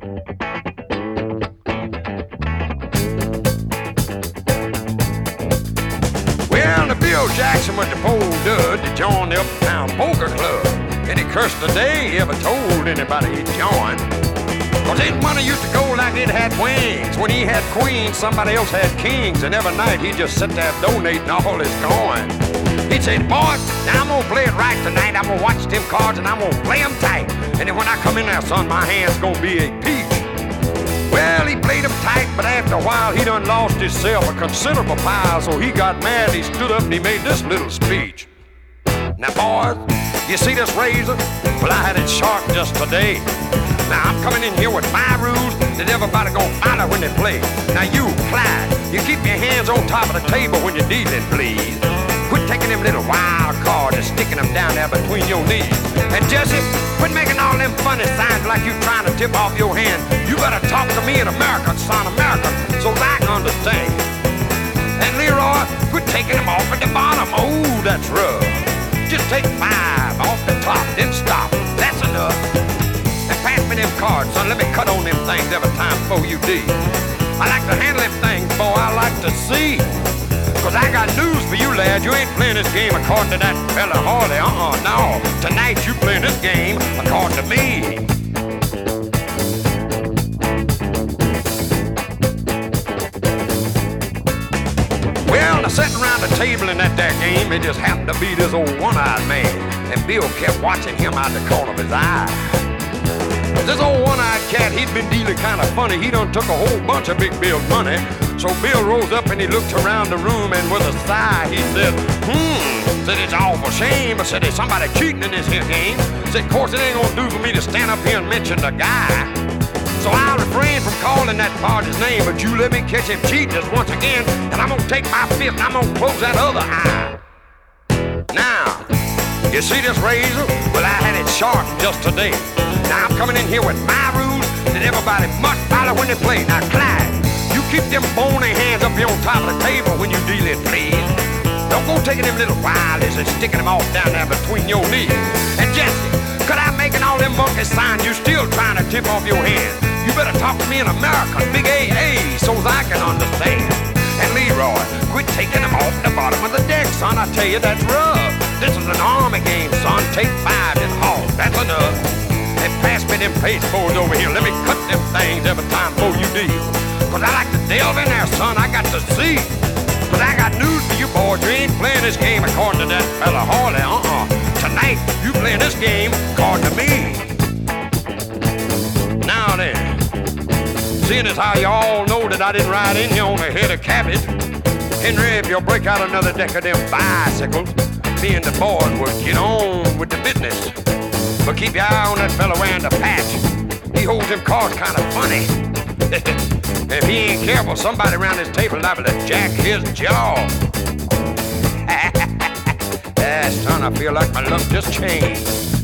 Well, the Bill Jackson went to Pole Dud to join the Uptown Poker Club, and he cursed the day he ever told anybody he'd joined. Cause his money used to go like it had wings. When he had queens, somebody else had kings, and every night he'd just sit there donating all his coin. He'd say, boys, now I'm gonna play it right tonight. I'm gonna watch them cards and I'm gonna play them tight. And then when I come in there, son, my hand's gonna be a peach. Well, he played them tight, but after a while he done lost himself a considerable pile, so he got mad, he stood up and he made this little speech. Now, boys, you see this razor? Well, I had it sharp just today. Now, I'm coming in here with my rules that everybody gonna follow when they play. Now, you, Clyde, you keep your hands on top of the table when you're dealing, please. Quit taking them little wild cards and sticking them down there between your knees. And Jesse, quit making all them funny signs like you trying to tip off your hand. You better talk to me in American, son, American, so I can understand. And Leroy, quit taking them off at the bottom. Oh, that's rough. Just take 5 off the top, then stop. That's enough. And pass me them cards, son. Let me cut on them things every time before you deal. I like to handle them things, boy. I like to see. Cause I got news for you, lad. You ain't playing this game according to that fella Harley. No. Tonight you playing this game according to me. Well, now sitting around the table in that there game, it just happened to be this old one-eyed man. And Bill kept watching him out the corner of his eye. This old one-eyed cat, he'd been dealing kind of funny. He done took a whole bunch of Big Bill's money. So Bill rose up and he looked around the room, and with a sigh he said, said it's awful shame. I said, there's somebody cheating in this here game. Said, of course it ain't gonna do for me to stand up here and mention the guy. So I'll refrain from calling that party's name, but you let me catch him cheating just once again, and I'm gonna take my fist and I'm gonna close that other eye. Now, you see this razor? Well, I had it sharpened just today. Now I'm coming in here with my rules that everybody must follow when they play. Now, Clyde, you keep them bony hands up here on top of the table when you deal it, please. Don't go taking them little wildies and sticking them off down there between your knees. And Jesse, could I making all them monkey signs you still trying to tip off your hand? You better talk to me in American, big A, so I can understand. And Leroy, quit taking them off the bottom of the deck, son. I tell you, that's rough. This is an army game, son. Take 5 and haul. That's enough. And pass me them pasteboards over here. Let me cut them things every time before you deal. Cause I like to delve in there, son. I got to see. But I got news for you, boys. You ain't playing this game according to that fella Harley. Tonight, you playing this game according to me. Now then, seeing as how you all know that I didn't ride in here on a head of cabbage, Henry, if you'll break out another deck of them bicycles, me and the boys will get on with the business. But keep your eye on that fella wearing the patch. He holds them cards kind of funny. If he ain't careful, somebody around this table liable to jack his jaw. Son, I feel like my luck just changed.